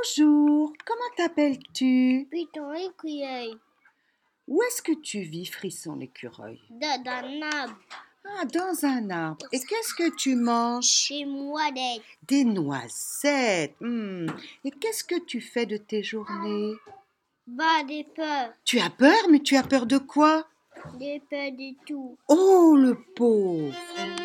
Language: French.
Bonjour, comment t'appelles-tu? Python l'écureuil. Où est-ce que tu vis, Frisson l'écureuil? Dans un arbre. Ah, dans un arbre. Et qu'est-ce que tu manges? Des moinettes. Des noisettes. Et qu'est-ce que tu fais de tes journées? Des peurs. Tu as peur, mais tu as peur de quoi? Des peurs de tout. Oh, le pauvre!